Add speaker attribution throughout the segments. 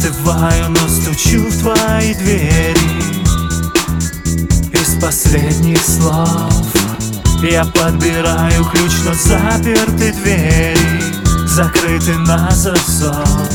Speaker 1: остываю, но стучу в твои двери. Из последних слов я подбираю ключ, но заперты двери, закрыты на засов.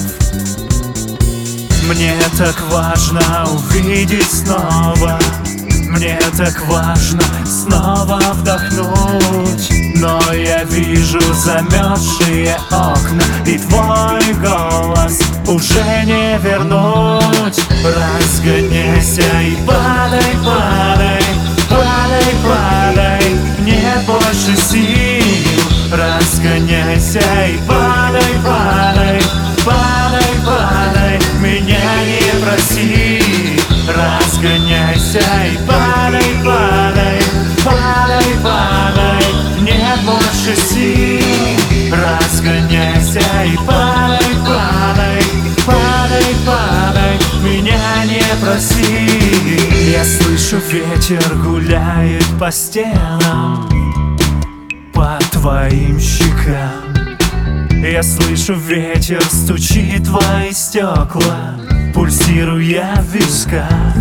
Speaker 1: Мне так важно увидеть снова, мне так важно снова вдохнуть. Но я вижу замерзшие окна, и твой голос уже не вернуть. Разгоняйся и падай, падай, падай, падай, нет больше сил. Разгоняйся и падай, падай, падай, падай, меня не проси. Разгоняйся и падай, падай, падай, падай, нет больше сил. Разгоняйся и падай, падай, падай, падай, меня не проси. Я слышу, ветер гуляет по стенам, по твоим щекам. Я слышу, ветер стучит в твои стекла, пульсируя в висках.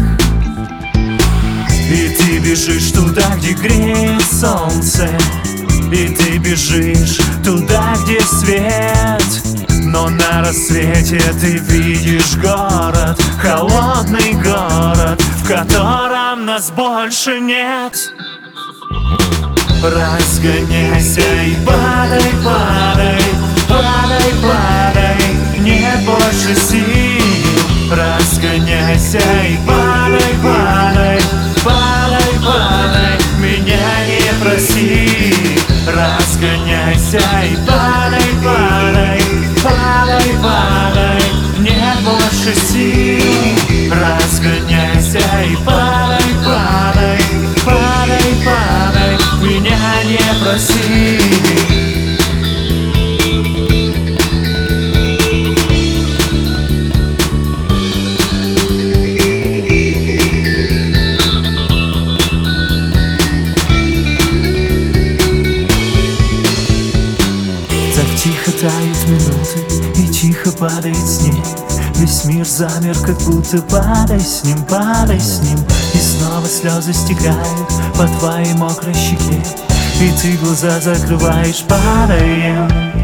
Speaker 1: И ты бежишь туда, где греет солнце, и ты бежишь туда, где свет. Но на рассвете ты видишь город, холодный город, в котором нас больше нет. Разгоняйся и падай, падай, падай, падай, нет больше сил. Разгоняйся и падай, падай, падай, падай, меня не проси. Разгоняйся и падай, падай, падай, падай, нет больше сил. Разгоняйся и падай, падай, падай, падай, меня не проси. Тихо тают минуты и тихо падает снег. Весь мир замер, как будто падай с ним, падай с ним. И снова слезы стекают по твоей мокрой щеке, и ты глаза закрываешь, падаем.